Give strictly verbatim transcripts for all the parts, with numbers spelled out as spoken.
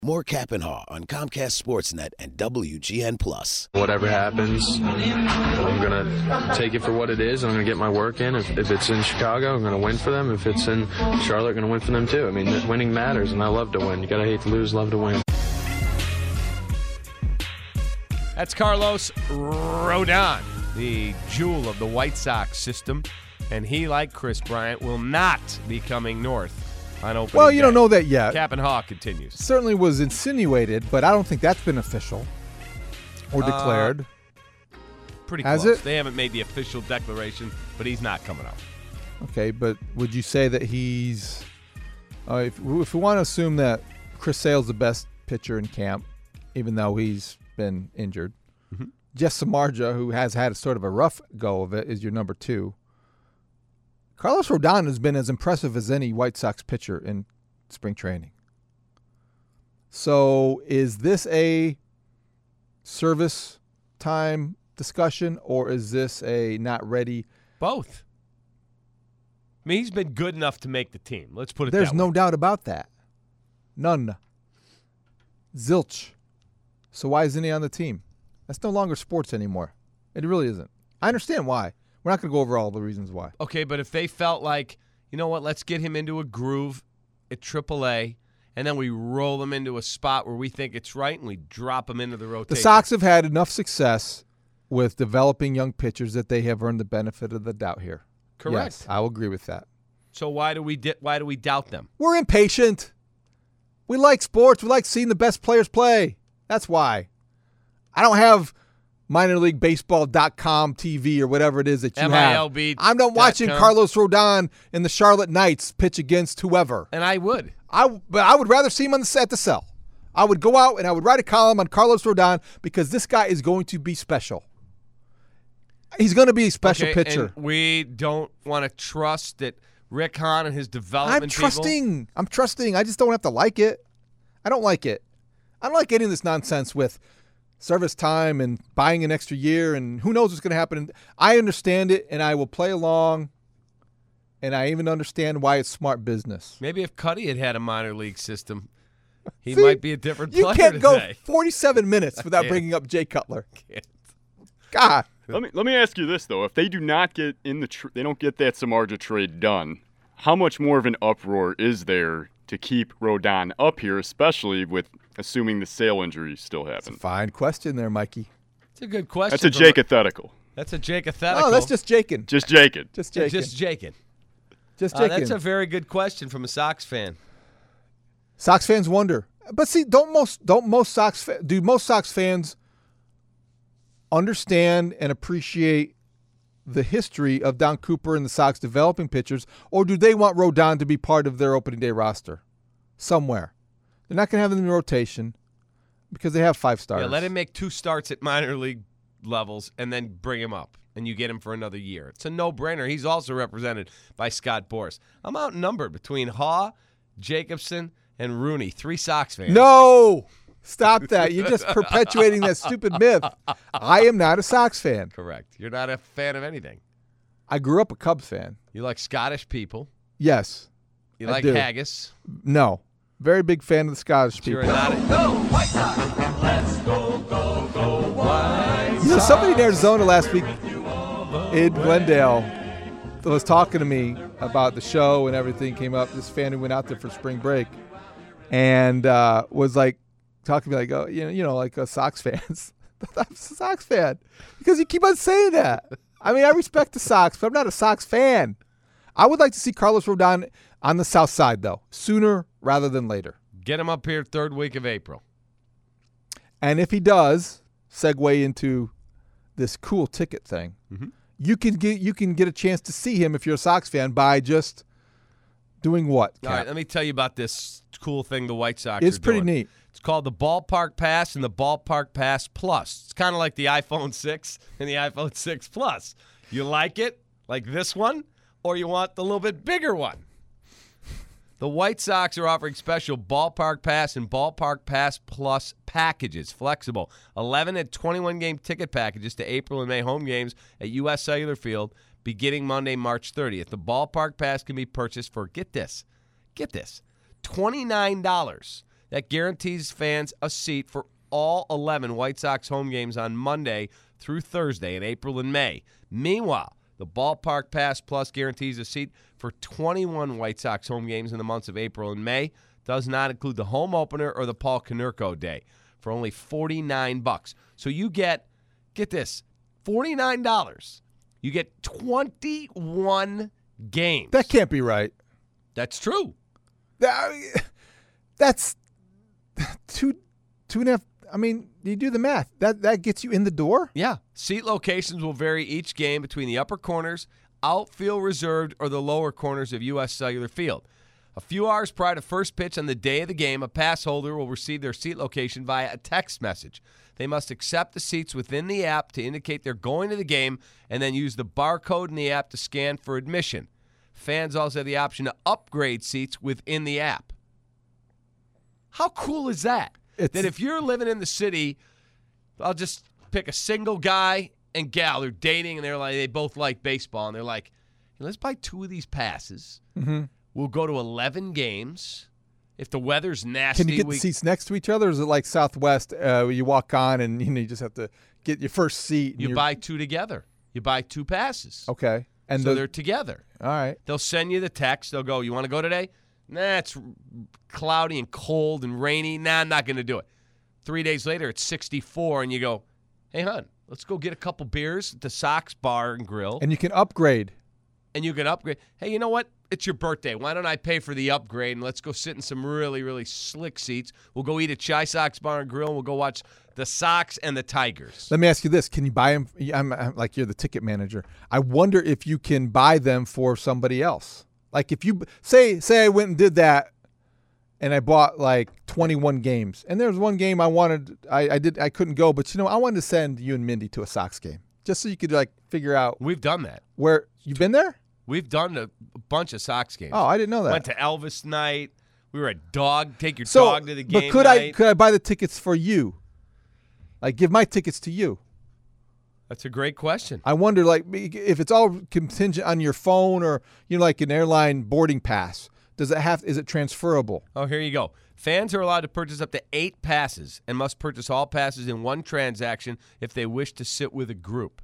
More Cap and Haw on Comcast Sportsnet and W G N Plus. Whatever happens, I'm going to take it for what it is. I'm going to get my work in. If, if it's in Chicago, I'm going to win for them. If it's in Charlotte, I'm going to win for them too. I mean, winning matters, and I love to win. You got to hate to lose, love to win. That's Carlos Rodon, the jewel of the White Sox system, and he, like Chris Bryant, will not be coming north on opening Well, you day. don't know that yet. Cap and Haw continues. Certainly was insinuated, but I don't think that's been official or declared. Uh, pretty Has close. it? They haven't made the official declaration, but he's not coming out. Okay, but would you say that he's uh, if, if we want to assume that Chris Sale's the best pitcher in camp, even though he's been injured, mm-hmm. Jess Samardzija, who has had sort of a rough go of it, is your number two. Carlos Rodon has been as impressive as any White Sox pitcher in spring training. So is this a service time discussion, or is this a not ready? Both. I mean, he's been good enough to make the team. Let's put it There's that no way. doubt about that. None. Zilch. So why isn't he on the team? That's no longer sports anymore. It really isn't. I understand why. We're not going to go over all the reasons why. Okay, but if they felt like, you know what, let's get him into a groove at triple A, and then we roll him into a spot where we think it's right, and we drop him into the rotation. The Sox have had enough success with developing young pitchers that they have earned the benefit of the doubt here. Correct. Yes, I will agree with that. So why do we di- why do we doubt them? We're impatient. We like sports. We like seeing the best players play. That's why. I don't have minor league baseball dot com T V or whatever it is that you M I L B have. I'm not watching dot com. Carlos Rodon and the Charlotte Knights pitch against whoever. And I would. I, but I would rather see him on the set to sell. I would go out and I would write a column on Carlos Rodon because this guy is going to be special. He's going to be a special Okay, pitcher. and we don't want to trust that Rick Hahn and his development I'm people- trusting. I'm trusting. I just don't have to like it. I don't like it. I don't like any of this nonsense with service time and buying an extra year and who knows what's going to happen. I understand it, and I will play along, and I even understand why it's smart business. Maybe if Cuddy had had a minor league system, he See, might be a different You player can't go today. forty-seven minutes without can't. bringing up Jay Cutler. Can't. God. Let me let me ask you this though: if they do not get in the tr- they don't get that Samardzija trade done, how much more of an uproar is there to keep Rodon up here, especially with assuming the Sale injury still happens? Fine question there, Mikey. It's a good question. That's a from- Jake-athetical. That's a Jake-athetical. Oh, that's just Jakin. Just Jakin. Just Jakin. Just Jakin. Just Uh, Jakin. that's a very good question from a Sox fan. Sox fans wonder. But see, don't most don't most Sox fa- do most Sox fans understand and appreciate the history of Don Cooper and the Sox developing pitchers, or do they want Rodon to be part of their opening day roster somewhere? They're not going to have him in the rotation because they have five stars. Yeah, let him make two starts at minor league levels and then bring him up, and you get him for another year. It's a no-brainer. He's also represented by Scott Boras. I'm outnumbered between Haw, Jacobson, and Rooney. Three Sox fans. No! Stop that. You're just perpetuating that stupid myth. I am not a Sox fan. Correct. You're not a fan of anything. I grew up a Cubs fan. You like Scottish people. Yes. You I like do. haggis. No. Very big fan of the Scottish You're people. not a, Go White Sox! Let's go, go, go White You know, somebody in Arizona last week in Glendale was talking to me about the show and everything came up. This fan who went out there for spring break and uh, was like talking to me like, oh, you know, you know, like uh, Sox fans. I'm a Sox fan because you keep on saying that. I mean, I respect the Sox, but I'm not a Sox fan. I would like to see Carlos Rodon on the south side, though, sooner rather than later. get him up here third week of April. And if he does segue into this cool ticket thing, mm-hmm. you can get you can get a chance to see him if you're a Sox fan by just doing what? All right, let me tell you about this cool thing the White Sox It's are pretty doing. neat. It's called the Ballpark Pass and the Ballpark Pass Plus. It's kind of like the iPhone six and the iPhone six Plus. You like it, like this one, or you want the little bit bigger one? The White Sox are offering special Ballpark Pass and Ballpark Pass Plus packages, flexible eleven and twenty-one game ticket packages to April and May home games at U S Cellular Field beginning Monday, March thirtieth. The Ballpark Pass can be purchased for, get this, get this, twenty-nine dollars. that guarantees fans a seat for all eleven White Sox home games on Monday through Thursday in April and May. Meanwhile, the Ballpark Pass Plus guarantees a seat for twenty-one White Sox home games in the months of April and May. Does not include the home opener or the Paul Konerko Day for only forty-nine bucks. So you get, get this, forty-nine dollars. You get twenty-one games. That can't be right. That's true. That, that's two, two and a half. I mean, you do the math. That that gets you in the door? Yeah. Seat locations will vary each game between the upper corners, outfield reserved, or the lower corners of U S Cellular Field. A few hours prior to first pitch on the day of the game, a pass holder will receive their seat location via a text message. They must accept the seats within the app to indicate they're going to the game and then use the barcode in the app to scan for admission. Fans also have the option to upgrade seats within the app. How cool is that? It's, that if you're living in the city, I'll just pick a single guy and gal. They're dating, and they're like, they both like baseball, and they're like, hey, let's buy two of these passes. Mm-hmm. We'll go to eleven games. If the weather's nasty, can you get we, the seats next to each other, or is it like Southwest? Uh, where you walk on, and you know you just have to get your first seat. And you you're... buy two together. You buy two passes. Okay, and so the... they're together. All right. They'll send you the text. They'll go, you want to go today? Nah, it's cloudy and cold and rainy. Nah, I'm not going to do it. Three days later, it's sixty-four, and you go, hey, hon, let's go get a couple beers at the Sox Bar and Grill. And you can upgrade. And you can upgrade. Hey, you know what? It's your birthday. Why don't I pay for the upgrade, and let's go sit in some really, really slick seats. We'll go eat at Chi Sox Bar and Grill, and we'll go watch the Sox and the Tigers. Let me ask you this. Can you buy them? I'm, I'm like you're the ticket manager. I wonder if you can buy them for somebody else. Like if you say say I went and did that, and I bought like twenty-one games, and there was one game I wanted, I, I did I couldn't go, but you know I wanted to send you and Mindy to a Sox game just so you could like figure out. We've done that. Where you've been there? We've done a bunch of Sox games. Oh, I didn't know that. Went to Elvis night. We were at dog. Take your so, dog to the game. But could night. I could I buy the tickets for you? Like give my tickets to you? That's a great question. I wonder, like, if it's all contingent on your phone or you know, like an airline boarding pass. Does it have? Is it transferable? Oh, here you go. Fans are allowed to purchase up to eight passes and must purchase all passes in one transaction if they wish to sit with a group.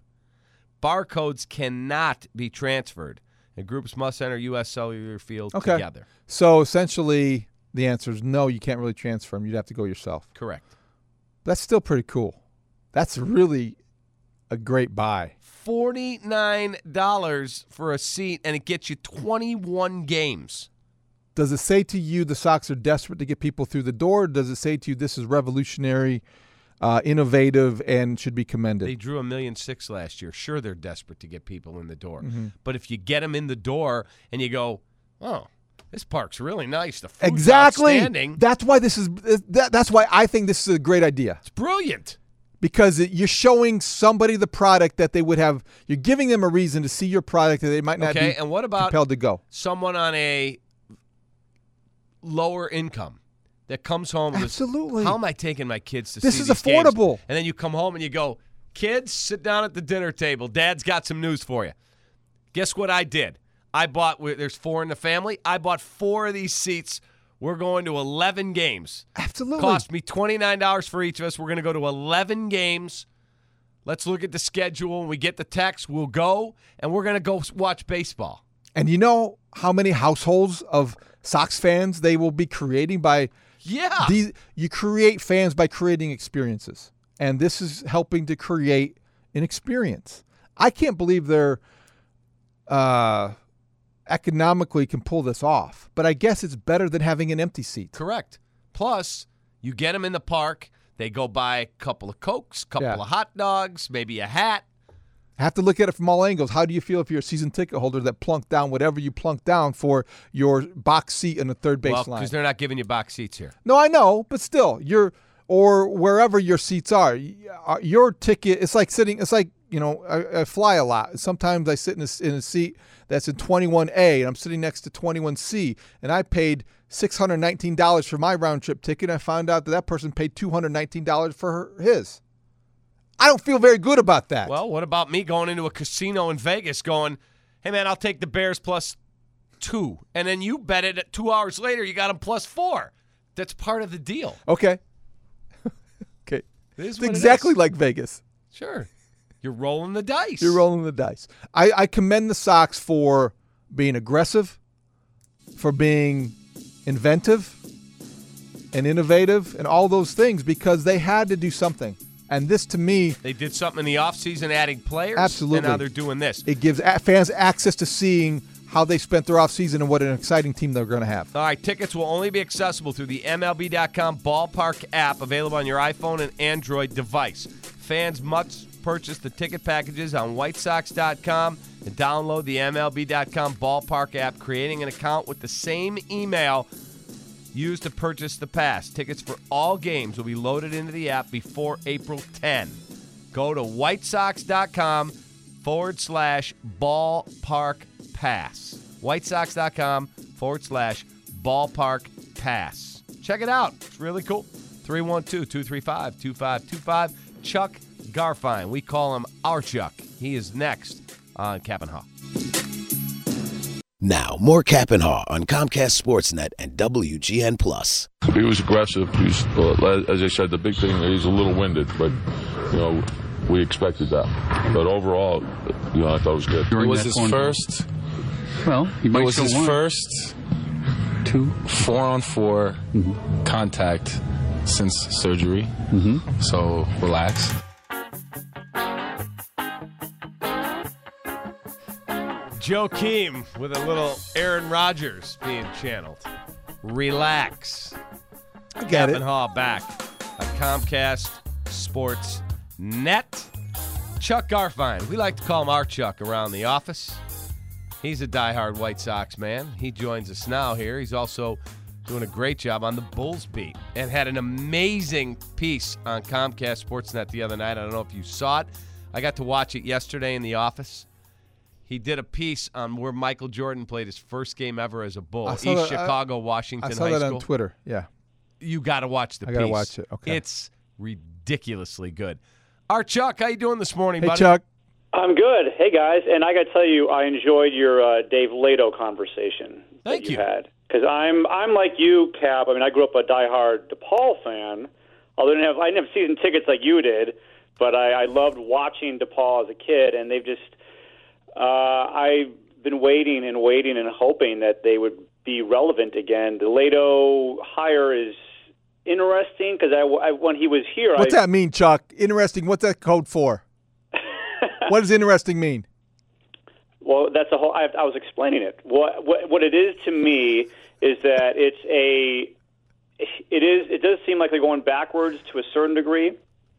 Barcodes cannot be transferred, and groups must enter U S Cellular Field okay. together. So essentially, the answer is no. You can't really transfer them. You'd have to go yourself. Correct. That's still pretty cool. That's really a great buy. forty-nine dollars for a seat, and it gets you twenty-one games. Does it say to you the Sox are desperate to get people through the door? Or does it say to you this is revolutionary, uh, innovative, and should be commended? They drew a million six last year. Sure, they're desperate to get people in the door. Mm-hmm. But if you get them in the door and you go, oh, this park's really nice. The food's exactly. outstanding. That's why this is. That, that's why I think this is a great idea. It's brilliant. Because it, you're showing somebody the product that they would have. You're giving them a reason to see your product that they might not okay, be and what about compelled to go. Someone on a lower income that comes home and Absolutely. goes, how am I taking my kids to This see is these affordable. games? And then you come home and you go, kids, sit down at the dinner table. Dad's got some news for you. Guess what I did? I bought, there's four in the family. I bought four of these seats. We're going to eleven games. Absolutely. Cost me twenty-nine dollars for each of us. We're going to go to eleven games. Let's look at the schedule. When we get the text, we'll go, and we're going to go watch baseball. And you know how many households of Sox fans they will be creating by Yeah. these? You create fans by creating experiences. And this is helping to create an experience. I can't believe they're uh, economically can pull this off. But I guess it's better than having an empty seat. Correct. Plus, you get them in the park. They go buy a couple of Cokes, couple Yeah. of hot dogs, maybe a hat. Have to look at it from all angles. How do you feel if you're a season ticket holder that plunked down whatever you plunked down for your box seat in the third base Well, line? because they're not giving you box seats here. No, I know, but still, you're or wherever your seats are, your ticket. It's like sitting. It's like you know, I, I fly a lot. Sometimes I sit in a, in a seat that's in twenty-one A, and I'm sitting next to twenty-one C, and I paid six hundred nineteen dollars for my round trip ticket. And I found out that that person paid two hundred nineteen dollars for her, his. I don't feel very good about that. Well, what about me going into a casino in Vegas going, hey, man, I'll take the Bears plus two. And then you bet it at two hours later, you got them plus four. That's part of the deal. Okay. okay. It is It's what it exactly is. like Vegas. Sure. You're rolling the dice. You're rolling the dice. I, I commend the Sox for being aggressive, for being inventive and innovative and all those things because they had to do something. And this, to me, They did something in the offseason adding players. Absolutely. And now they're doing this. it gives a- fans access to seeing how they spent their offseason and what an exciting team they're going to have. All right, tickets will only be accessible through the M L B dot com Ballpark app available on your iPhone and Android device. Fans must purchase the ticket packages on White Sox dot com and download the M L B dot com Ballpark app, creating an account with the same email used to purchase the pass. Tickets for all games will be loaded into the app before April tenth. Go to White Sox dot com forward slash ballpark pass. White Sox dot com forward slash ballpark pass. Check it out. It's really cool. three one two, two three five, two five two five. Chuck Garfien. We call him our Chuck. He is next on Cap and Haw. Now, more Cap and Haw on Comcast Sportsnet and W G N Plus. He was aggressive. He's, uh, as I said, the big thing, he's a little winded, but, you know, we expected that. But overall, you know, I thought it was good. It was his first. Well, he might It was still his want first two. four-on-four Mm-hmm. contact since surgery. Mm-hmm. So relax. Joe Keem with a little Aaron Rodgers being channeled. Relax. I get Cap it. and Haw back on Comcast Sports Net. Chuck Garfien. We like to call him our Chuck around the office. He's a diehard White Sox man. He joins us now here. He's also doing a great job on the Bulls beat and had an amazing piece on Comcast Sportsnet the other night. I don't know if you saw it. I got to watch it yesterday in the office. He did a piece on where Michael Jordan played his first game ever as a Bull. I East saw that- I- Chicago, Washington I saw High that School. on Twitter. Yeah. You got to watch the I piece. gotta watch it. Okay. It's ridiculously good. Our Chuck, how you doing this morning, Hey, buddy? Chuck. I'm good. Hey, guys. And I got to tell you, I enjoyed your uh, Dave Lato conversation Thank that you, you. had. Because I'm, I'm like you, Cap. I mean, I grew up a diehard DePaul fan. Although I didn't have, I didn't have season tickets like you did, but I, I loved watching DePaul as a kid. And they've just, uh, I've been waiting and waiting and hoping that they would be relevant again. The Lato hire is interesting because I, I, when he was here, What's I, that mean, Chuck? Interesting. What's that code for? What does interesting mean? Well, that's a whole. I, I was explaining it. What, what what it is to me is that it's a. It is. It does seem like they're going backwards to a certain degree,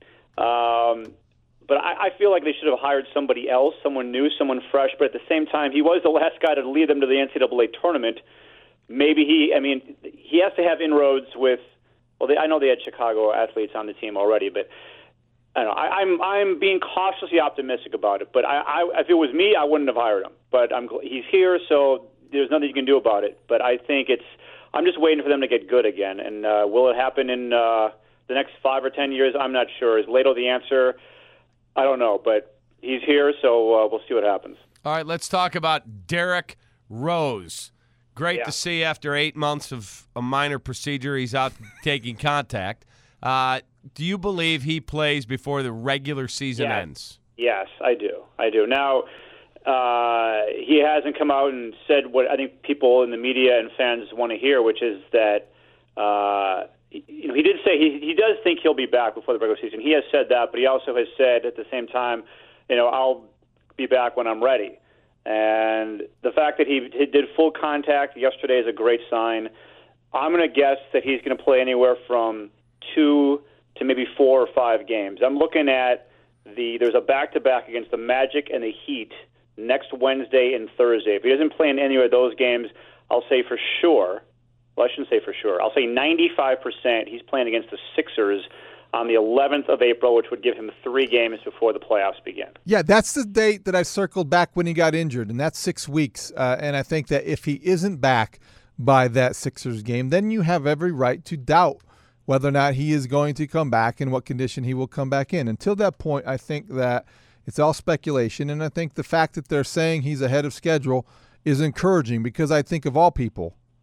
um, but I, I feel like they should have hired somebody else, someone new, someone fresh. But at the same time, he was the last guy to lead them to the N C double A tournament. Maybe he. I mean, he has to have inroads with. Well, they, I know they had Chicago athletes on the team already, but. I don't know, I, I'm I'm being cautiously optimistic about it, but I, I, if it was me, I wouldn't have hired him. But I'm he's here, so there's nothing you can do about it. But I think it's I'm just waiting for them to get good again. And uh, will it happen in uh, the next five or ten years? I'm not sure. Is Lato the answer? I don't know, but he's here, so uh, we'll see what happens. All right, let's talk about Derrick Rose. Great Yeah. to see after eight months of a minor procedure, he's out taking contact. Uh, do you believe he plays before the regular season Yeah. ends? Yes, I do. I do. Now, uh, he hasn't come out and said what I think people in the media and fans want to hear, which is that uh, you know he did say he he does think he'll be back before the regular season. He has said that, but he also has said at the same time, you know, I'll be back when I'm ready. And the fact that he, he did full contact yesterday is a great sign. I'm going to guess that he's going to play anywhere from two to maybe four or five games. I'm looking at the there's a back-to-back against the Magic and the Heat next Wednesday and Thursday. If he doesn't play in any of those games, I'll say for sure, well, I shouldn't say for sure, I'll say ninety-five percent he's playing against the Sixers on the eleventh of April, which would give him three games before the playoffs begin. Yeah, that's the date that I circled back when he got injured, and that's six weeks. Uh, and I think that if he isn't back by that Sixers game, then you have every right to doubt whether or not he is going to come back and what condition he will come back in. Until that point, I think that it's all speculation, and I think the fact that they're saying he's ahead of schedule is encouraging because I think of all people,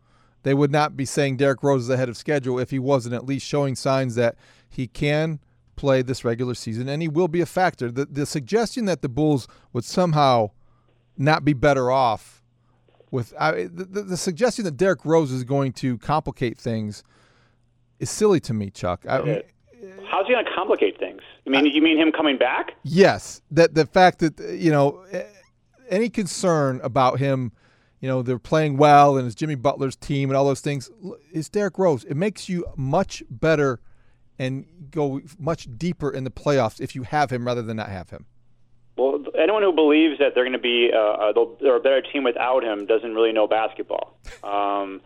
they would not be saying Derrick Rose is ahead of schedule if he wasn't at least showing signs that he can play this regular season and he will be a factor. The, the suggestion that the Bulls would somehow not be better off with I, the, the suggestion that Derrick Rose is going to complicate things is silly to me, Chuck. I, uh, how's he going to complicate things? I mean, I, you mean him coming back? Yes. That the fact that, you know, any concern about him, you know, they're playing well and it's Jimmy Butler's team and all those things, it's Derrick Rose. It makes you much better and go much deeper in the playoffs if you have him rather than not have him. Well, anyone who believes that they're going to be uh, they're a better team without him doesn't really know basketball. Um,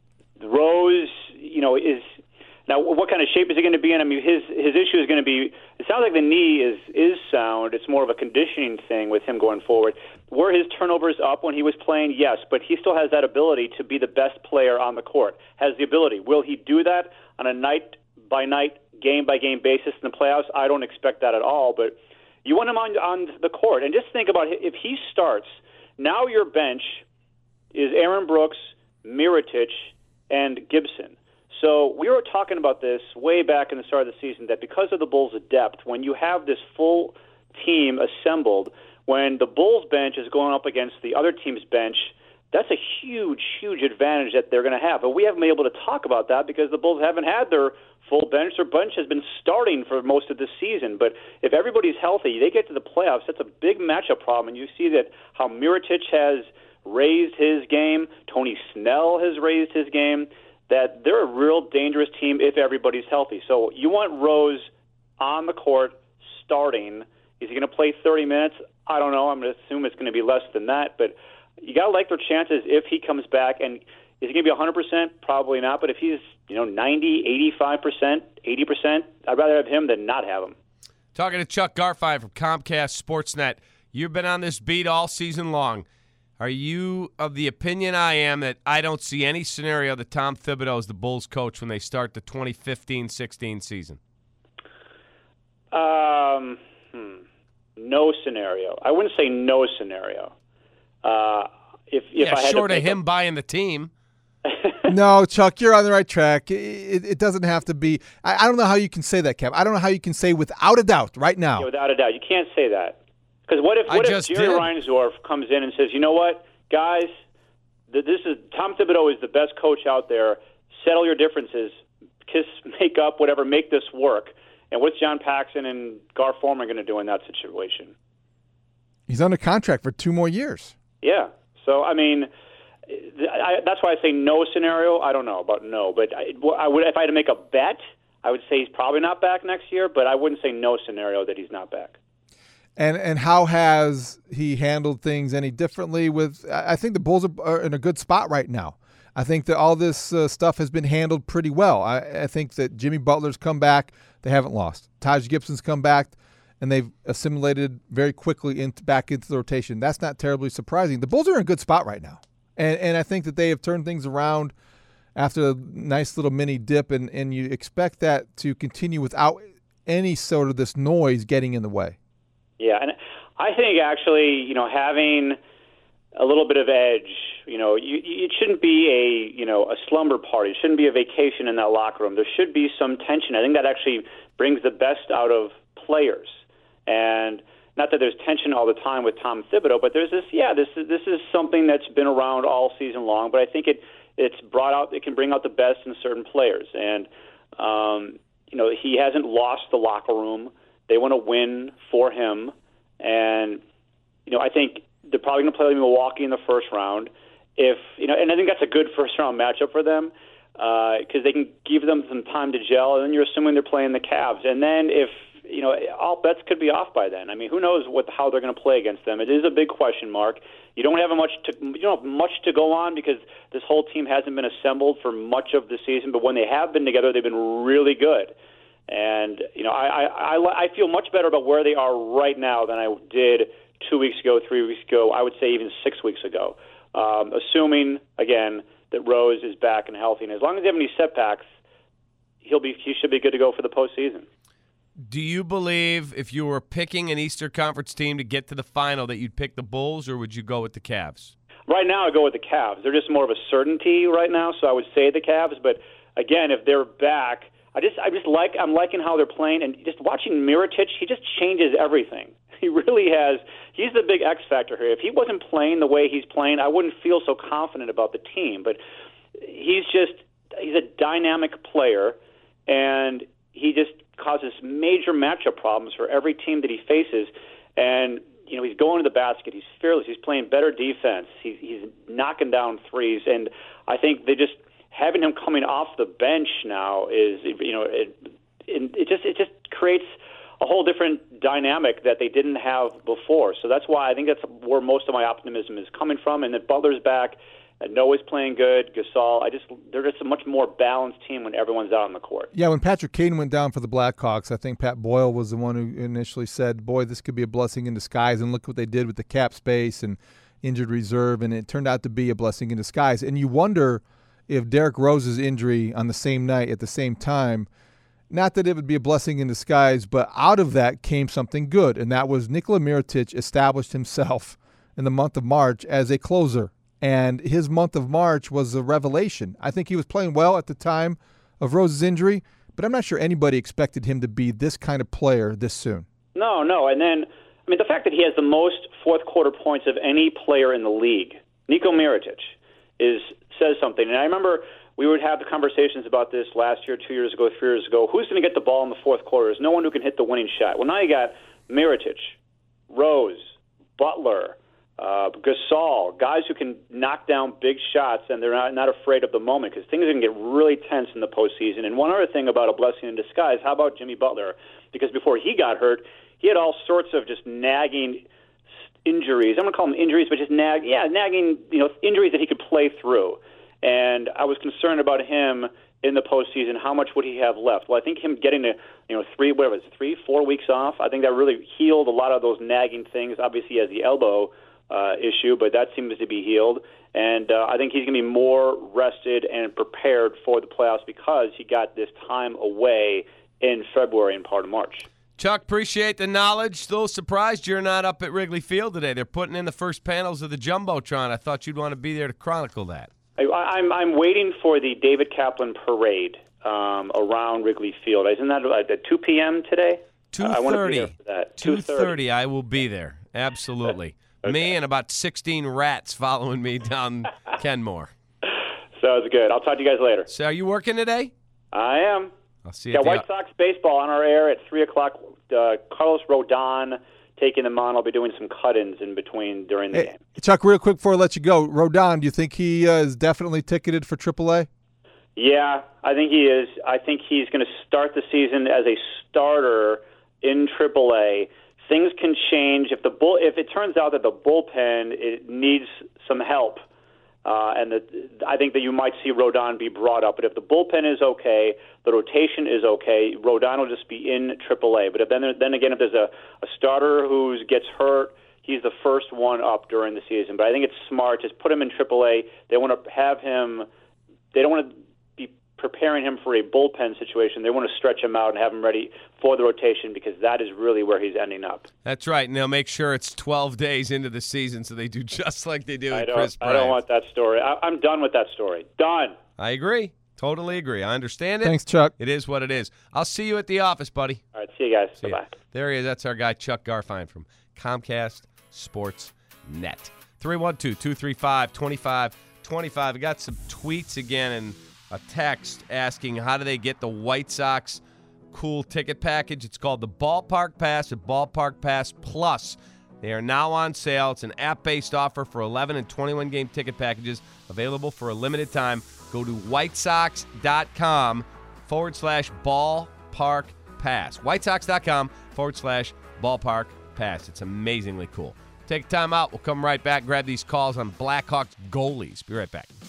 Rose, you know, is now what kind of shape is he going to be in? I mean, his his issue is going to be. It sounds like the knee is is sound. It's more of a conditioning thing with him going forward. Were his turnovers up when he was playing? Yes, but he still has that ability to be the best player on the court. Has the ability. Will he do that on a night by night, game by game basis in the playoffs? I don't expect that at all. But you want him on on the court, and just think about if he starts. Now your bench is Aaron Brooks, Mirotic, and Gibson. So we were talking about this way back in the start of the season, that because of the Bulls' depth, when you have this full team assembled, when the Bulls' bench is going up against the other team's bench, that's a huge, huge advantage that they're going to have. But we haven't been able to talk about that because the Bulls haven't had their full bench. Their bench has been starting for most of the season. But if everybody's healthy, they get to the playoffs, that's a big matchup problem. And you see that how Mirotic has raised his game, Tony Snell has raised his game, that they're a real dangerous team if everybody's healthy. So you want Rose on the court starting. Is he going to play thirty minutes? I don't know. I'm going to assume it's going to be less than that. But you got to like their chances if he comes back. And is he going to be one hundred percent? Probably not. But if he's, you know, ninety, eighty-five percent, eighty percent, I'd rather have him than not have him. Talking to Chuck Garfien from Comcast Sportsnet. You've been on this beat all season long. Are you of the opinion I am that I don't see any scenario that Tom Thibodeau is the Bulls coach when they start the twenty fifteen sixteen season? Um, hmm. No scenario. I wouldn't say no scenario. Uh, if if yeah, I had short to of him a- buying the team. No, Chuck, you're on the right track. It, it doesn't have to be. I, I don't know how you can say that, Kev. I don't know how you can say without a doubt right now. Yeah, without a doubt. You can't say that. Because what if, what if Jerry did. Reinsdorf comes in and says, you know what, guys, this is Tom Thibodeau is the best coach out there. Settle your differences. Kiss, make up, whatever, make this work. And what's John Paxson and Gar Forman going to do in that situation? He's under contract for two more years. Yeah. So, I mean, I, that's why I say no scenario. I don't know about no. But I, I would, if I had to make a bet, I would say he's probably not back next year, but I wouldn't say no scenario that he's not back. And and how has he handled things any differently? With I think the Bulls are in a good spot right now. I think that all this uh, stuff has been handled pretty well. I, I think that Jimmy Butler's come back. They haven't lost. Taj Gibson's come back, and they've assimilated very quickly into, back into the rotation. That's not terribly surprising. The Bulls are in a good spot right now. And and I think that they have turned things around after a nice little mini dip, and, and you expect that to continue without any sort of this noise getting in the way. Yeah, and I think actually, you know, having a little bit of edge, you know, you, you, it shouldn't be a, you know, a slumber party. It shouldn't be a vacation in that locker room. There should be some tension. I think that actually brings the best out of players. And not that there's tension all the time with Tom Thibodeau, but there's this, yeah, this is, this is something that's been around all season long, but I think it it's brought out, it can bring out the best in certain players. And, um, you know, he hasn't lost the locker room. They want to win for him, and you know I think they're probably going to play Milwaukee in the first round. If you know, and I think that's a good first round matchup for them because uh, they can give them some time to gel. And then you're assuming they're playing the Cavs, and then if you know, all bets could be off by then. I mean, who knows what how they're going to play against them? It is a big question mark. You don't have much to you don't have much to go on because this whole team hasn't been assembled for much of the season. But when they have been together, they've been really good. And, you know, I, I, I, I feel much better about where they are right now than I did two weeks ago, three weeks ago, I would say even six weeks ago. Um, assuming, again, that Rose is back and healthy. And as long as they have any setbacks, he'll be, he should be good to go for the postseason. Do you believe if you were picking an Eastern Conference team to get to the final that you'd pick the Bulls, or would you go with the Cavs? right now I go with the Cavs. They're just more of a certainty right now, so I would say the Cavs. But again, if they're back, I just I just like I'm liking how they're playing, and just watching Mirotic, he just changes everything. He really has. He's the big X factor here. If he wasn't playing the way he's playing, I wouldn't feel so confident about the team. But he's just he's a dynamic player, and he just causes major matchup problems for every team that he faces. And you know, he's going to the basket. He's fearless. He's playing better defense. He's, he's knocking down threes, and I think they just having him coming off the bench now is, you know, it, it just it just creates a whole different dynamic that they didn't have before. So that's why I think that's where most of my optimism is coming from. And that Butler's back, and Noah's playing good. Gasol, I just they're just a much more balanced team when everyone's out on the court. Yeah, when Patrick Kane went down for the Blackhawks, I think Pat Boyle was the one who initially said, "Boy, this could be a blessing in disguise." And look what they did with the cap space and injured reserve, and it turned out to be a blessing in disguise. And you wonder if Derrick Rose's injury on the same night at the same time, not that it would be a blessing in disguise, but out of that came something good, and that was Nikola Mirotic established himself in the month of March as a closer, and his month of March was a revelation. I think he was playing well at the time of Rose's injury, but I'm not sure anybody expected him to be this kind of player this soon. No, no, and then, I mean, the fact that he has the most fourth-quarter points of any player in the league, Niko Mirotic, is says something. And I remember we would have the conversations about this last year, two years ago, three years ago. Who's going to get the ball in the fourth quarter? There's no one who can hit the winning shot. Well, now you got Mirotic, Rose, Butler, uh, Gasol, guys who can knock down big shots, and they're not, not afraid of the moment because things can get really tense in the postseason. And one other thing about a blessing in disguise, how about Jimmy Butler? Because before he got hurt, he had all sorts of just nagging injuries. I'm going to call them injuries, but just nag, yeah, nagging, you know, injuries that he could play through. And I was concerned about him in the postseason. How much would he have left? Well, I think him getting to, you know, three, whatever it's three, four weeks off. I think that really healed a lot of those nagging things. Obviously, he has the elbow uh, issue, but that seems to be healed. And uh, I think he's going to be more rested and prepared for the playoffs because he got this time away in February and part of March. Chuck, appreciate the knowledge. Still surprised you're not up at Wrigley Field today. They're putting in the first panels of the Jumbotron. I thought you'd want to be there to chronicle that. I, I'm I'm waiting for the David Kaplan parade um, around Wrigley Field. Isn't that at two p.m. today? two thirty. Uh, two thirty, I will be there. Absolutely. Okay. Me and about sixteen rats following me down Kenmore. Sounds good. I'll talk to you guys later. So are you working today? I am. I'll see you. Yeah, at the White Sox baseball on our air at three o'clock. Uh, Carlos Rodon taking them on. I'll be doing some cut-ins in between during the hey, game. Chuck, real quick before I let you go, Rodon, do you think he uh, is definitely ticketed for triple A? Yeah, I think he is. I think he's going to start the season as a starter in triple A. Things can change if the bull. If it turns out that the bullpen it needs some help. Uh, and the, I think that you might see Rodon be brought up. But if the bullpen is okay, the rotation is okay, Rodon will just be in triple A. But if then, then again, if there's a, a starter who gets hurt, he's the first one up during the season. But I think it's smart. Just put him in triple A. They want to have him – they don't want to be preparing him for a bullpen situation. They want to stretch him out and have him ready for the rotation because that is really where he's ending up. That's right, and they'll make sure it's twelve days into the season so they do just like they do I with don't, Chris Bryant. I don't want that story. I, I'm done with that story. Done. I agree. Totally agree. I understand it. Thanks, Chuck. It is what it is. I'll see you at the office, buddy. All right, see you guys. See Bye-bye. ya. There he is. That's our guy, Chuck Garfien from Comcast Sports Net. three one two, two three five, two five two five. I got some tweets again and a text asking how do they get the White Sox cool ticket package. It's called the Ballpark Pass at Ballpark Pass Plus. They are now on sale. It's an app-based offer for eleven and twenty-one game ticket packages available for a limited time. Go to whitesox.com forward slash ballpark pass. whitesox.com forward slash ballpark pass. It's amazingly cool. Take time out. We'll come right back, grab these calls on Blackhawks goalies. Be right back.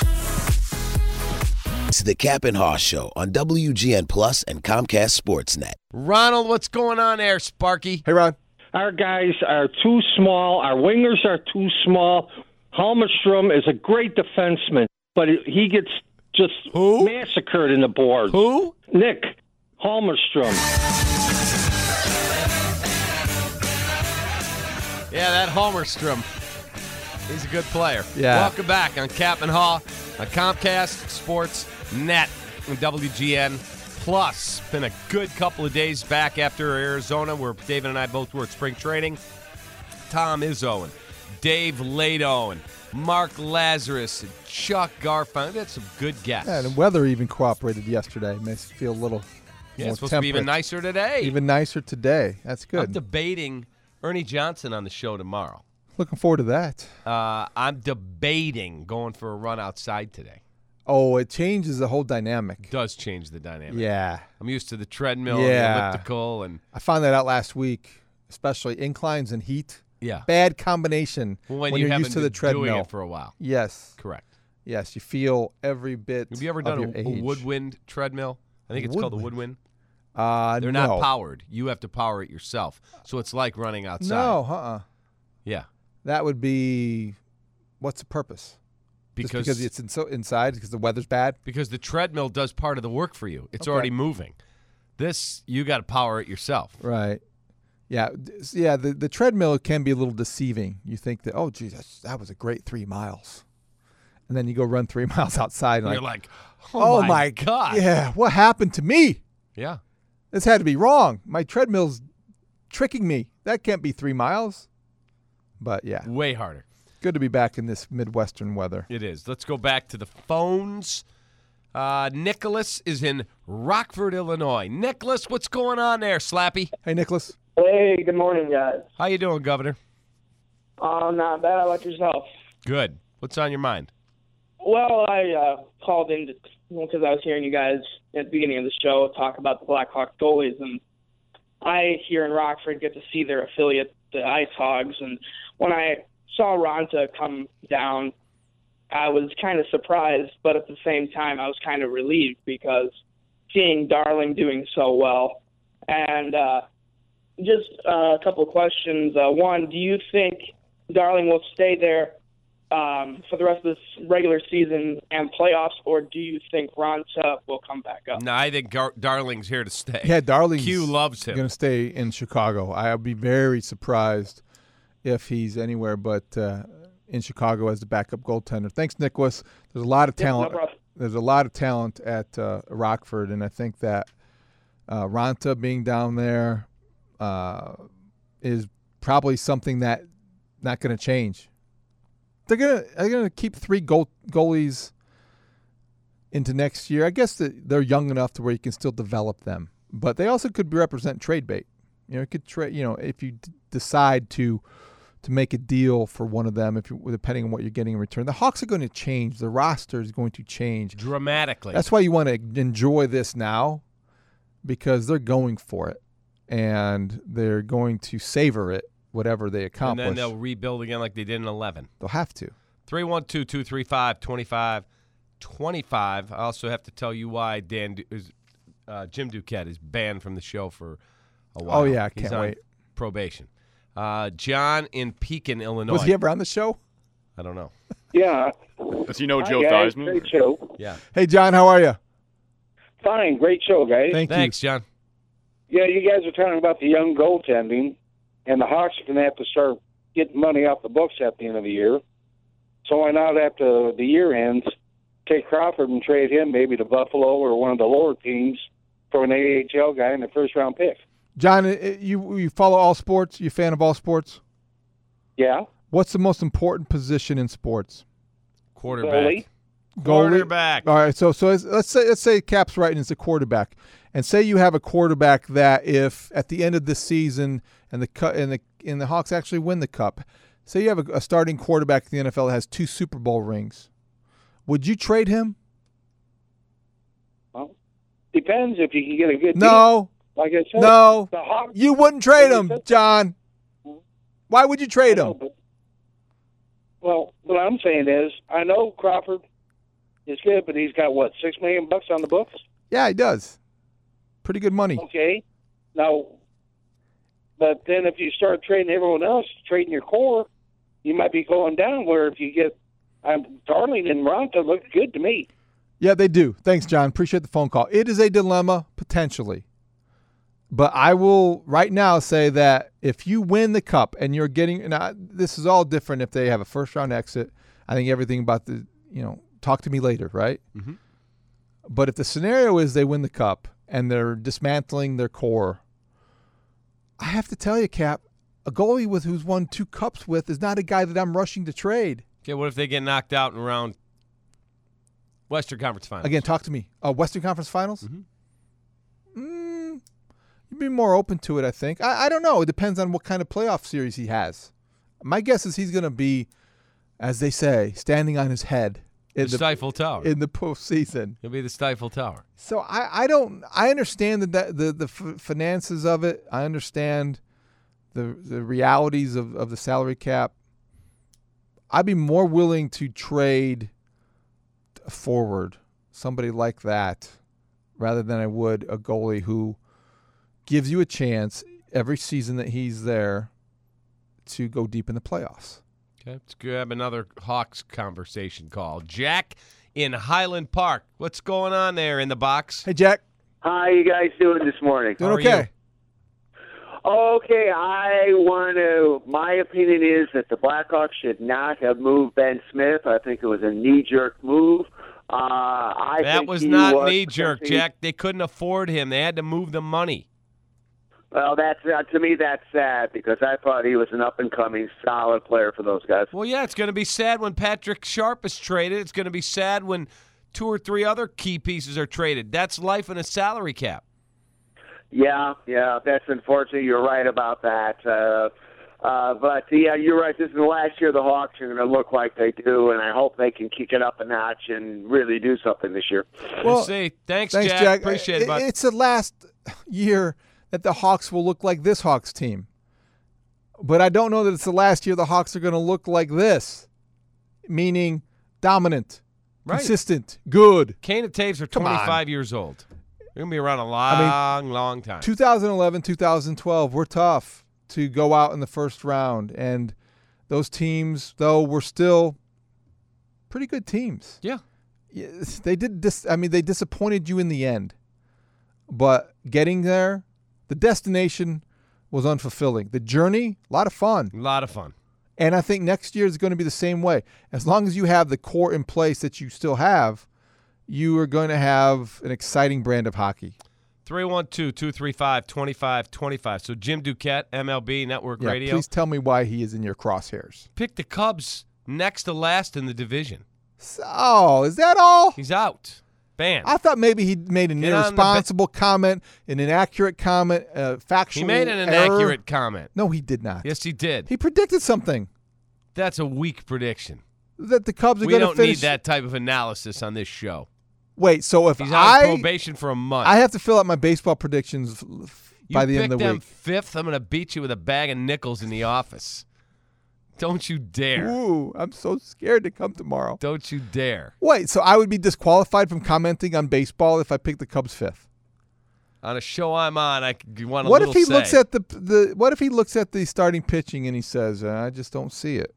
It's the Cap and Haw Show on W G N Plus and Comcast Sportsnet. Ronald, what's going on there, Sparky? Hey, Ron. Our guys are too small. Our wingers are too small. Halmstrom is a great defenseman, but he gets just Who? massacred in the boards. Who? Nick Halmstrom. Yeah, that Halmstrom. He's a good player. Yeah. Welcome back on Cap and Haw on Comcast Sports Net and W G N Plus. Been a good couple of days back after Arizona, where David and I both were at spring training. Tom Izzo and Dave Lato and Mark Lazarus and Chuck Garfien. We had some good guests. Yeah, and the weather even cooperated yesterday. Makes it feel a little Yeah, more it's supposed temperate. to be even nicer today. Even nicer today. That's good. I'm debating Ernie Johnson on the show tomorrow. Looking forward to that. Uh, I'm debating going for a run outside today. Oh, it changes the whole dynamic. It does change the dynamic. Yeah. I'm used to the treadmill Yeah. and the elliptical. and I found that out last week, especially inclines and heat. Yeah. Bad combination Well, when, when you you're haven't used to the been doing treadmill. it for a while. Yes. Correct. Yes, you feel every bit Have you ever of done your a, a age. woodwind treadmill? I think it's called a Woodwind? woodwind. Uh, They're no. not powered. You have to power it yourself. So it's like running outside. No, uh-uh. Yeah. That would be, what's the purpose? Because, Just because it's in, so, inside because the weather's bad? because the treadmill does part of the work for you. It's Okay. already moving. This, you got to power it yourself. Right. Yeah, d- yeah. The, the treadmill can be a little deceiving. You think that, oh, geez, that's, that was a great three miles. And then you go run three miles outside. And You're like, like, oh, oh my, my God. yeah, what happened to me? Yeah. This had to be wrong. My treadmill's tricking me. That can't be three miles. But, yeah, Way harder. good to be back in this Midwestern weather. It is. Let's go back to the phones. Uh, Nicholas is in Rockford, Illinois. Nicholas, what's going on there, Slappy? Hey, Nicholas. Hey, good morning, guys. How you doing, Governor? Uh, not bad. How about yourself? Good. What's on your mind? Well, I uh, called in because I was hearing you guys at the beginning of the show talk about the Blackhawk goalies, and I here in Rockford get to see their affiliate, the Ice Hogs, and when I saw Ronta come down, I was kind of surprised, but at the same time, I was kind of relieved because seeing Darling doing so well. And uh, just uh, a couple of questions. Uh, one, do you think Darling will stay there um, for the rest of this regular season and playoffs, or do you think Ronta will come back up? No, I think Gar- Darling's here to stay. Yeah, Darling's Q loves him. going to stay in Chicago. I'll be very surprised if he's anywhere but uh, in Chicago as the backup goaltender. Thanks, Nicholas. There's a lot of Yeah, no talent. problem. There's a lot of talent at uh, Rockford, and I think that uh, Ronta being down there uh, is probably something that not going to change. They're gonna they're gonna keep three goal, goalies into next year. I guess that they're young enough to where you can still develop them, but they also could represent trade bait. You know, it could trade. You know, if you d- decide to to make a deal for one of them, if you, depending on what you're getting in return, the Hawks are going to change. The roster is going to change dramatically. That's why you want to enjoy this now, because they're going for it and they're going to savor it, whatever they and accomplish. then they'll rebuild again like they did in eleven. They'll have to. three one two, two three five, two five two five. I also have to tell you why Dan Du- is, uh, Jim Duquette is banned from the show for a while. Oh, yeah, I He's can't on wait. probation. Uh, John in Pekin, Illinois. Was he ever on the show? I don't know. Yeah. Does he know Hi, Joe guys. Theismann? Great show. Yeah. Hey, John, how are you? Fine. Great show, guys. Thank Thanks, John. Yeah, you guys are talking about the young goaltending, and the Hawks are going to have to start getting money off the books at the end of the year. So why not, after the year ends, take Crawford and trade him maybe to Buffalo or one of the lower teams for an A H L guy in the first-round pick? John, uh, you you follow all sports? You a fan of all sports? Yeah. What's the most important position in sports? Quarterback. Goalie. Goalie? Quarterback. All right, so so as, let's say let's say Cap's right and it's a quarterback, and say you have a quarterback that if at the end of the season and the cut and the and the Hawks actually win the cup, say you have a, a starting quarterback in the N F L that has two Super Bowl rings, would you trade him? Well, depends if you can get a good No. deal. Like I said, No, the Hawks. you wouldn't trade him, John. Why would you trade him? Well, what I'm saying is, I know Crawford is good, but he's got what, six million bucks on the books? Yeah, he does. Pretty good money. Okay. Now, but then if you start trading everyone else, trading your core, you might be going down. Where if you get, um, Darling and Ronta look good to me. Yeah, they do. Thanks, John. Appreciate the phone call. It is a dilemma, potentially. But I will right now say that If you win the Cup and you're getting, and I, this is all different if they have a first round exit. I think everything about the, you know, talk to me later, right? Mm-hmm. But if the scenario is they win the Cup and they're dismantling their core, I have to tell you, Cap, a goalie with who's won two Cups with is not a guy that I'm rushing to trade. Okay, what if they get knocked out in round Western Conference Finals? Again, talk to me. Uh, Western Conference Finals? Mm-hmm. Mm, you'd be more open to it, I think. I, I don't know. It depends on what kind of playoff series he has. My guess is he's going to be, as they say, standing on his head. The, In the Stifle Tower. In the postseason. He'll be the Stifle Tower. So I, I don't – I understand the, the, the f- finances of it. I understand the the realities of, of the salary cap. I'd be more willing to trade a forward, somebody like that, rather than I would a goalie who gives you a chance every season that he's there to go deep in the playoffs. Okay, let's grab another Hawks conversation call. Jack in Highland Park. What's going on there in the box? Hey, Jack. How you guys doing this morning? Doing okay. Okay, I want to, my opinion is that the Blackhawks should not have moved Ben Smith. I think it was a knee-jerk move. Uh, I that think was he not was knee-jerk, Jack. They couldn't afford him. They had to move the money. Well, that's uh, to me that's sad because I thought he was an up-and-coming solid player for those guys. Well, yeah, it's going to be sad when Patrick Sharp is traded. It's going to be sad when two or three other key pieces are traded. That's life in a salary cap. Yeah, yeah, that's unfortunate. You're right about that. Uh, uh, but, yeah, you're right. This is the last year the Hawks are going to look like they do, and I hope they can kick it up a notch and really do something this year. Well, see. Thanks, thanks, Jack. Jack. Appreciate it, bud. It's the last year that the Hawks will look like this Hawks team. But I don't know that it's the last year the Hawks are going to look like this, meaning dominant, right. consistent, good. Kane and Taves are Come twenty-five on. years old. They're going to be around a long, I mean, long time. twenty eleven, twenty twelve were tough to go out in the first round. And those teams, though, were still pretty good teams. Yeah. Yes, they did dis- I mean, they disappointed you in the end. But getting there, the destination was unfulfilling. The journey, a lot of fun. A lot of fun. And I think next year is going to be the same way. As long as you have the core in place that you still have, you are going to have an exciting brand of hockey. three one two, two three five, two five two five. So Jim Duquette, M L B Network Yeah, Radio. please tell me why he is in your crosshairs. Pick the Cubs next to last in the division. So, is that all? He's out. Banned. I thought maybe he made an Get on the irresponsible comment, an inaccurate comment, a factual He made an error. inaccurate comment. No, he did not. Yes, he did. He predicted something. That's a weak prediction. That the Cubs are We going to don't finish. need that type of analysis on this show. Wait, so if He's on I probation for a month. I have to fill out my baseball predictions f- by You the end of pick the them week. fifth, I'm going to beat you with a bag of nickels in the office. Don't you dare. Ooh, I'm so scared to come tomorrow. Don't you dare. Wait, so I would be disqualified from commenting on baseball if I picked the Cubs fifth. On a show I'm on, I could- you want a What little if he say. looks at the the what if he looks at the starting pitching and he says, uh, "I just don't see it."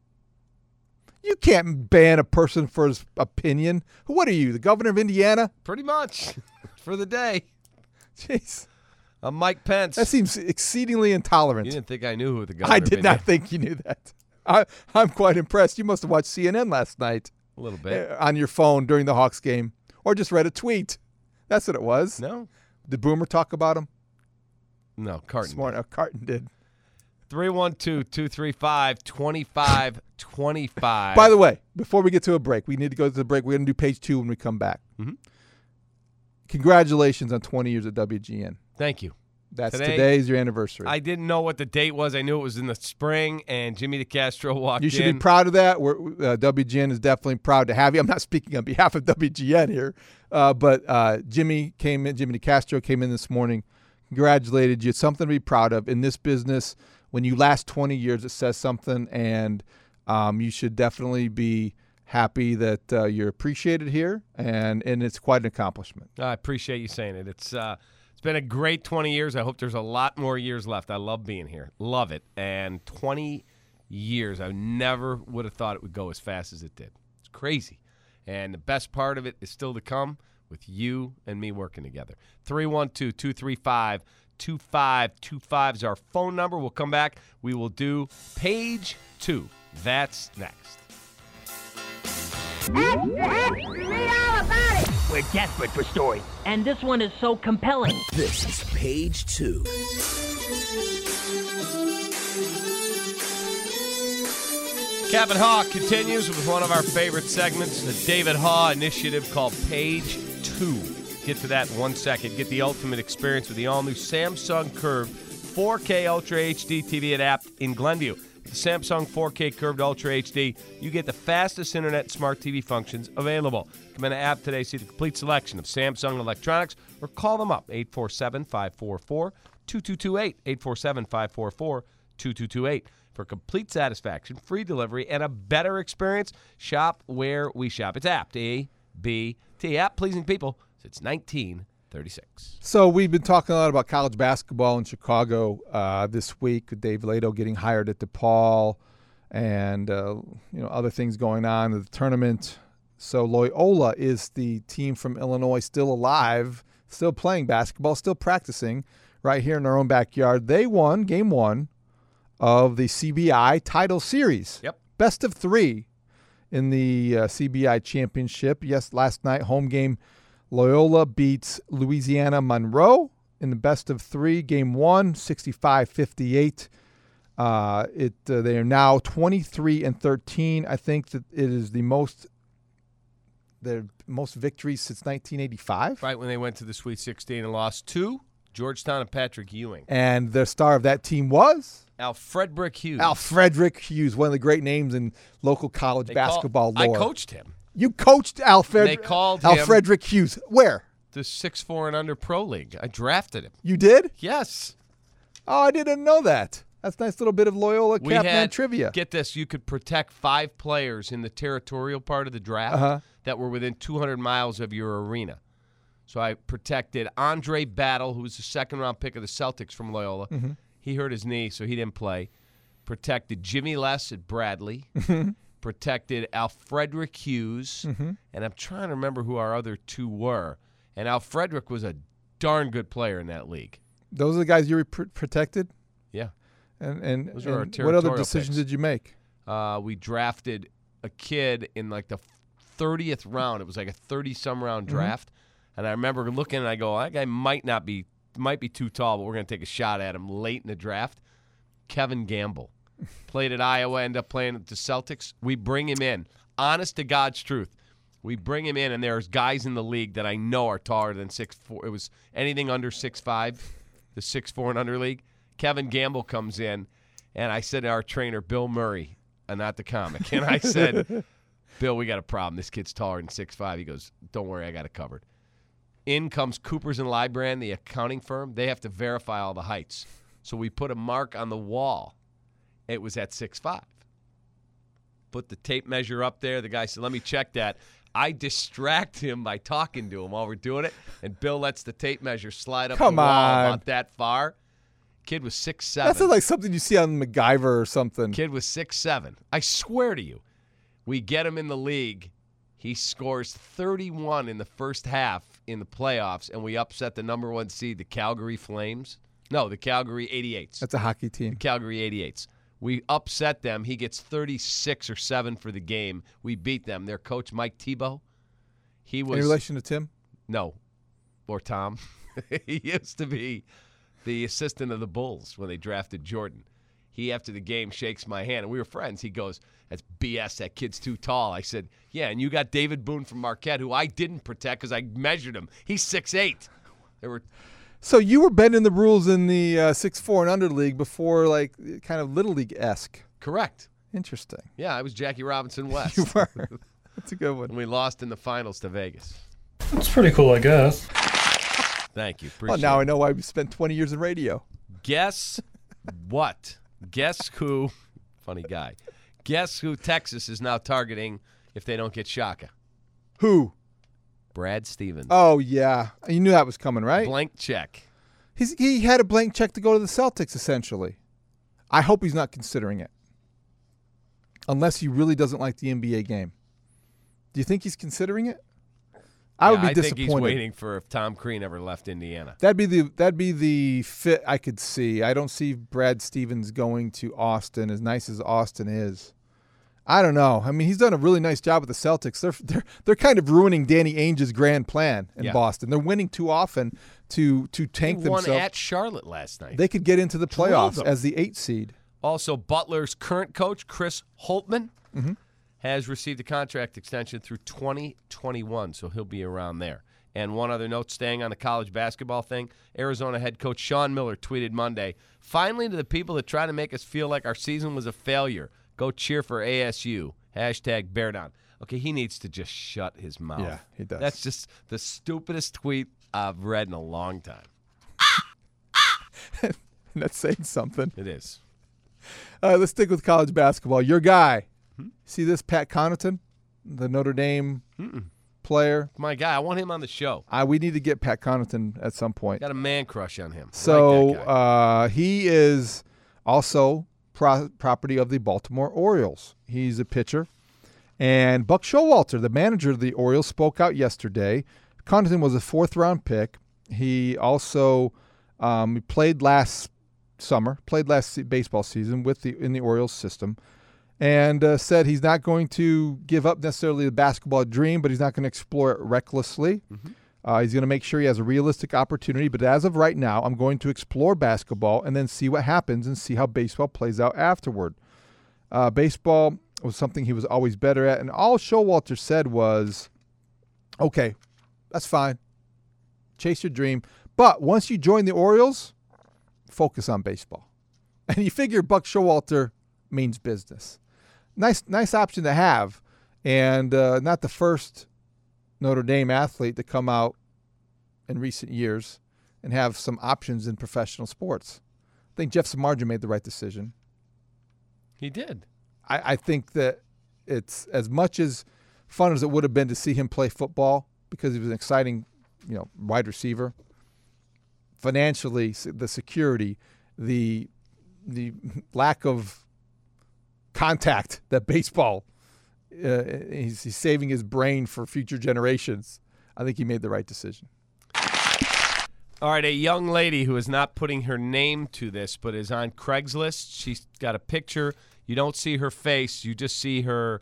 You can't ban a person for his opinion. What are you, the governor of Indiana? Pretty much. For the day. Jeez. I'm Mike Pence. That seems exceedingly intolerant. You didn't think I knew who the governor I of did not Indiana- think you knew that. I, I'm quite impressed. You must have watched C N N last night. A little bit. uh, on your phone during the Hawks game. Or just read a tweet. That's what it was. No. Did Boomer talk about him? No, Carton. This morning, oh, Carton did. three one two, two three five, two five two five. By the way, before we get to a break, we need to go to the break. We're going to do page two when we come back. Mhm. Congratulations on twenty years at W G N. Thank you. That's Today- today's your anniversary. I didn't know what the date was. I knew it was in the spring, and Jimmy DeCastro walked in. You should be proud of that. We're, uh, W G N is definitely proud to have you. I'm not speaking on behalf of W G N here, uh, but uh, Jimmy came in. Jimmy DeCastro came in this morning, congratulated you. It's something to be proud of in this business. When you last twenty years, it says something, and um, you should definitely be happy that uh, you're appreciated here, and and it's quite an accomplishment. I appreciate you saying it. It's uh, it's been a great twenty years. I hope there's a lot more years left. I love being here. Love it. And twenty years, I never would have thought it would go as fast as it did. It's crazy. And the best part of it is still to come with you and me working together. three one two, two three five, two five two five is our phone number. We'll come back. We will do page two. That's next. Read all about it. We're desperate for stories, and this one is so compelling. This is page two. Kevin Haw continues with one of our favorite segments, the David Haw initiative called Page two. Get to that in one second. Get the ultimate experience with the all-new Samsung Curved four K Ultra H D T V at Apt in Glenview. The Samsung four K Curved Ultra H D, you get the fastest internet and smart T V functions available. Come in to Apt today, see the complete selection of Samsung electronics, or call them up, eight four seven, five four four, two two two eight, eight four seven, five four four, two two two eight. For complete satisfaction, free delivery, and a better experience, shop where we shop. It's Apt, A B T. Apt, pleasing people since nineteen thirty-six. So we've been talking a lot about college basketball in Chicago uh, this week. With Dave Lato getting hired at DePaul, and uh, you know other things going on in the tournament. So Loyola is the team from Illinois, still alive, still playing basketball, still practicing right here in our own backyard. They won game one of the C B I title series. Yep. Best of three in the uh, C B I championship. Yes, last night, home game, Loyola beats Louisiana Monroe in the best of three. Game one, sixty-five fifty-eight. Uh, it uh, they are now twenty-three and thirteen. I think that it is the most their most victories since nineteen eighty-five. Right when they went to the Sweet sixteen and lost to Georgetown and Patrick Ewing. And the star of that team was Alfredrick Hughes. Alfredrick Hughes, one of the great names in local college They basketball call, lore. I coached him. You coached Alfred. They called him Alfredrick Hughes. Where? The six four and under pro league. I drafted him. You did? Yes. Oh, I didn't know that. That's a nice little bit of Loyola We Capman had, trivia. Get this, you could protect five players in the territorial part of the draft Uh-huh. that were within two hundred miles of your arena. So I protected Andre Battle, who was the second-round pick of the Celtics from Loyola. Mhm. He hurt his knee, so he didn't play. Protected Jimmy Less at Bradley. Mhm. Protected Alfredrick Hughes. Mhm. And I'm trying to remember who our other two were. And Alfredrick was a darn good player in that league. Those are the guys you were pr- protected? Yeah. And, and, Those are our and what other territorial decisions picks. did you make? Uh, we drafted a kid in like the thirtieth round. It was like a thirty-some round Mm-hmm. draft. And I remember looking and I go, that guy might not be, might be too tall, but we're going to take a shot at him late in the draft. Kevin Gamble. Played at Iowa, ended up playing at the Celtics. We bring him in. Honest to God's truth. We bring him in, and there's guys in the league that I know are taller than six four. It was anything under six five, the six four and under league. Kevin Gamble comes in, and I said to our trainer, Bill Murray, and not the comic, and I said, Bill, we got a problem. This kid's taller than six five. He goes, don't worry, I got it covered. In comes Coopers and Lybrand, the accounting firm. They have to verify all the heights. So we put a mark on the wall. It was at six five. Put the tape measure up there. The guy said, let me check that. I distract him by talking to him while we're doing it, and Bill lets the tape measure slide up Come the wall on. about that far. Kid was six seven. That sounds like something you see on MacGyver or something. Kid was six seven. I swear to you. We get him in the league. He scores thirty-one in the first half in the playoffs, and we upset the number one seed, the Calgary Flames. No, the Calgary eighty-eights. That's a hockey team. The Calgary eighty-eights. We upset them. He gets thirty-six or seven for the game. We beat them. Their coach, Mike Tebow, he was... Any relation to Tim? No. Or Tom. He used to be the assistant of the Bulls when they drafted Jordan. He, after the game, shakes my hand, and we were friends. He goes, that's B S. That kid's too tall. I said, yeah, and you got David Boone from Marquette, who I didn't protect because I measured him. He's six eight. There were... So you were bending the rules in the uh, six four and under league before, like, kind of Little League-esque. Correct. Interesting. Yeah, I was Jackie Robinson West. You were. That's a good one. And we lost in the finals to Vegas. That's pretty cool, I guess. Thank you. Well, Appreciate now it. I know why we spent twenty years in radio. Guess what? Guess who? Funny guy. Guess who Texas is now targeting if they don't get Shaka? Who? Brad Stevens. Oh, yeah. You knew that was coming, right? Blank check. He's, he had a blank check to go to the Celtics, essentially. I hope he's not considering it. Unless he really doesn't like the N B A game. Do you think he's considering it? I Yeah, would be I disappointed. think he's waiting for if Tom Crean ever left Indiana. That'd be the that'd be the fit I could see. I don't see Brad Stevens going to Austin, as nice as Austin is. I don't know. I mean, he's done a really nice job with the Celtics. They're they're they're kind of ruining Danny Ainge's grand plan in Yeah. Boston. They're winning too often to to tank He won themselves. at Charlotte last night. They could get into the Drilled playoffs them. as the eight seed. Also, Butler's current coach, Chris Holtman, Mhm. has received a contract extension through twenty twenty-one, so he'll be around there. And one other note, staying on the college basketball thing, Arizona head coach Sean Miller tweeted Monday, finally to the people that try to make us feel like our season was a failure, go cheer for A S U. Hashtag bear down. Okay, he needs to just shut his mouth. Yeah, he does. That's just the stupidest tweet I've read in a long time. That's saying something. It is. All right, let's stick with college basketball. Your guy. Hmm? See this Pat Connaughton, the Notre Dame Mm-mm. player? My guy, I want him on the show. I, we need to get Pat Connaughton at some point. Got a man crush on him. So Like that guy. uh, he is also pro- property of the Baltimore Orioles. He's a pitcher. And Buck Showalter, the manager of the Orioles, spoke out yesterday. Connaughton was a fourth-round pick. He also um, he played last summer, played last se- baseball season with the in the Orioles system, and uh, said he's not going to give up necessarily the basketball dream, but he's not going to explore it recklessly. Mm-hmm. Uh, he's going to make sure he has a realistic opportunity. But as of right now, I'm going to explore basketball and then see what happens and see how baseball plays out afterward. Uh, baseball was something he was always better at. And all Showalter said was, okay, that's fine. Chase your dream. But once you join the Orioles, focus on baseball. And you figure Buck Showalter means business. Nice, nice option to have. And uh, not the first Notre Dame athlete to come out in recent years and have some options in professional sports. I think Jeff Samardzija made the right decision. He did. I, I think that it's as much as fun as it would have been to see him play football because he was an exciting, you know, wide receiver. Financially, s- the security, the the lack of contact that baseball, uh, he's, he's saving his brain for future generations. I think he made the right decision. All right, a young lady who is not putting her name to this but is on Craigslist. She's got a picture. You don't see her face. You just see her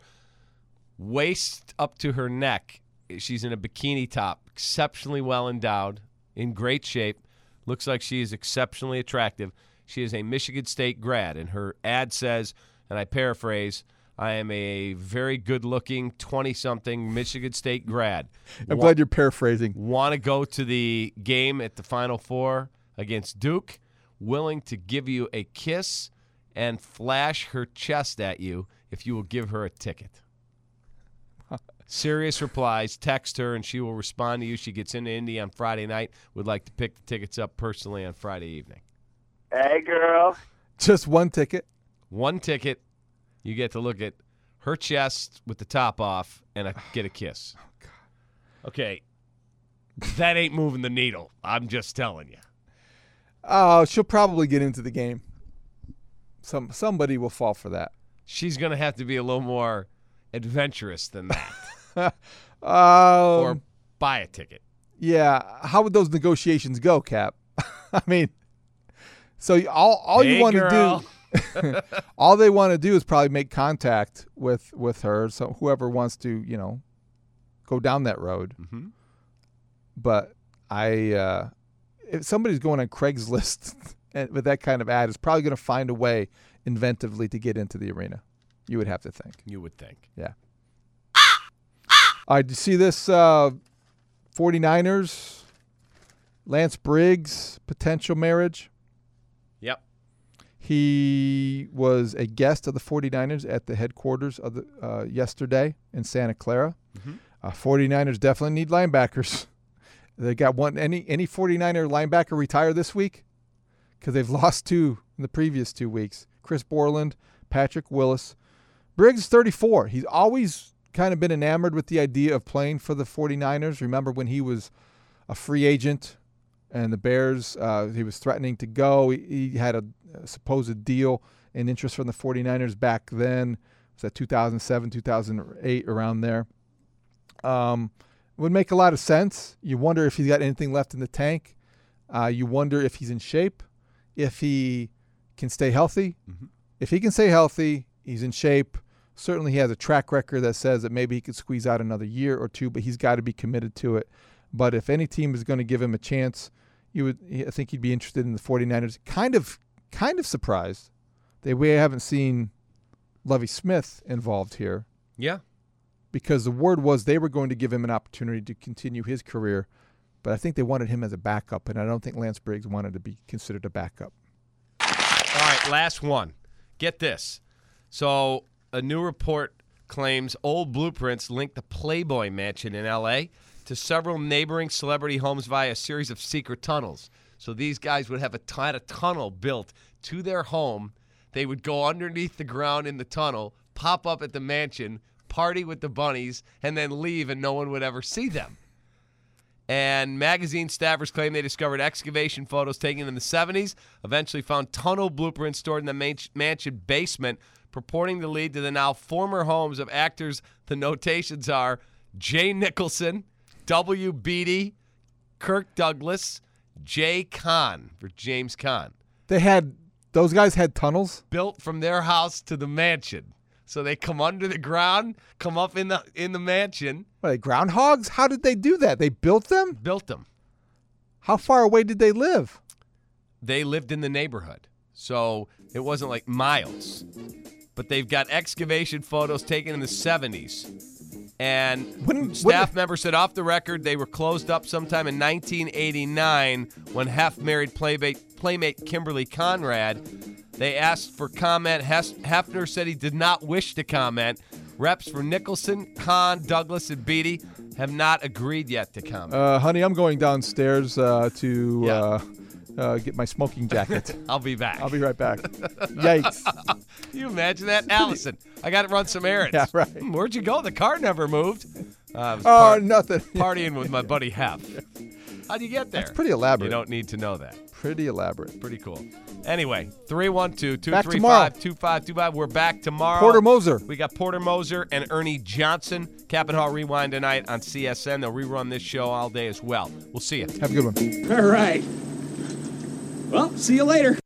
waist up to her neck. She's in a bikini top, exceptionally well endowed, in great shape. Looks like she is exceptionally attractive. She is a Michigan State grad, and her ad says, and I paraphrase, I am a very good-looking twenty-something Michigan State grad. I'm Wa- glad you're paraphrasing. Want to go to the game at the Final Four against Duke, willing to give you a kiss and flash her chest at you if you will give her a ticket. Serious replies, text her, and she will respond to you. She gets into Indy on Friday night. Would like to pick the tickets up personally on Friday evening. Hey, girl. Just one ticket. One ticket. You get to look at her chest with the top off and a, get a kiss. Okay. That ain't moving the needle. I'm just telling you. Oh, she'll probably get into the game. Some somebody will fall for that. She's going to have to be a little more adventurous than that. um, or buy a ticket. Yeah. How would those negotiations go, Cap? I mean, so all all Hey, you want girl. to do, all they want to do is probably make contact with with her. So whoever wants to, you know, go down that road. Mm-hmm. But I, uh, if somebody's going on Craigslist and with that kind of ad, is probably going to find a way inventively to get into the arena. You would have to think. You would think. Yeah. All right, do you see this uh, 49ers, Lance Briggs potential marriage? Yep. He was a guest of the 49ers at the headquarters of the uh, yesterday in Santa Clara. Mhm. Uh, 49ers definitely need linebackers. They got one. Any any 49er linebacker retire this week? Because they've lost two in the previous two weeks. Chris Borland, Patrick Willis. Briggs is thirty-four. He's always kind of been enamored with the idea of playing for the 49ers. Remember when he was a free agent and the Bears, uh, he was threatening to go. He, he had a, a supposed deal and interest from the 49ers back then. It was that two thousand seven, two thousand eight, around there. Um, would make a lot of sense. You wonder if he's got anything left in the tank. Uh, you wonder if he's in shape, if he can stay healthy. Mm-hmm. If he can stay healthy, he's in shape. Certainly he has a track record that says that maybe he could squeeze out another year or two, but he's got to be committed to it. But if any team is going to give him a chance, you would, I think he'd be interested in the 49ers. Kind of, kind of surprised that we haven't seen Lovie Smith involved here. Yeah. Because the word was they were going to give him an opportunity to continue his career, but I think they wanted him as a backup, and I don't think Lance Briggs wanted to be considered a backup. All right, last one. Get this. So a new report claims old blueprints link the Playboy Mansion in L A to several neighboring celebrity homes via a series of secret tunnels. So these guys would have a, t- had a tunnel built to their home. They would go underneath the ground in the tunnel, pop up at the mansion, party with the bunnies, and then leave, and no one would ever see them. And magazine staffers claim they discovered excavation photos taken in the seventies, eventually found tunnel blueprints stored in the man- mansion basement, purporting to lead to the now former homes of actors. The notations are Jay Nicholson, W. Beatty, Kirk Douglas, Jay Kahn, for James Caan. They had, those guys had tunnels? Built from their house to the mansion. So they come under the ground, come up in the in the mansion. What, are they groundhogs? How did they do that? They built them? Built them. How far away did they live? They lived in the neighborhood. So it wasn't like miles. But they've got excavation photos taken in the seventies. And Wouldn't- staff wouldn't- members said off the record they were closed up sometime in nineteen eighty-nine when Hef married playmate, playmate Kimberly Conrad. They asked for comment. Hes- Hefner said he did not wish to comment. Reps for Nicholson, Kahn, Douglas, and Beatty have not agreed yet to comment. Uh, honey, I'm going downstairs uh, to Yeah. uh, uh, get my smoking jacket. I'll be back. I'll be right back. Yikes. Can you imagine that? Allison, I got to run some errands. Yeah, right. Hmm, where'd you go? The car never moved. Uh, I was Oh, par- nothing. Partying with my buddy Hef. How'd you get there? That's pretty elaborate. You don't need to know that. Pretty elaborate. Pretty cool. Anyway, three one two, two Back three tomorrow. five, two five two five. We're back tomorrow. Porter Moser. We got Porter Moser and Ernie Johnson. Capitol Hall Rewind tonight on C S N. They'll rerun this show all day as well. We'll see you. Have a good one. All right. Well, see you later.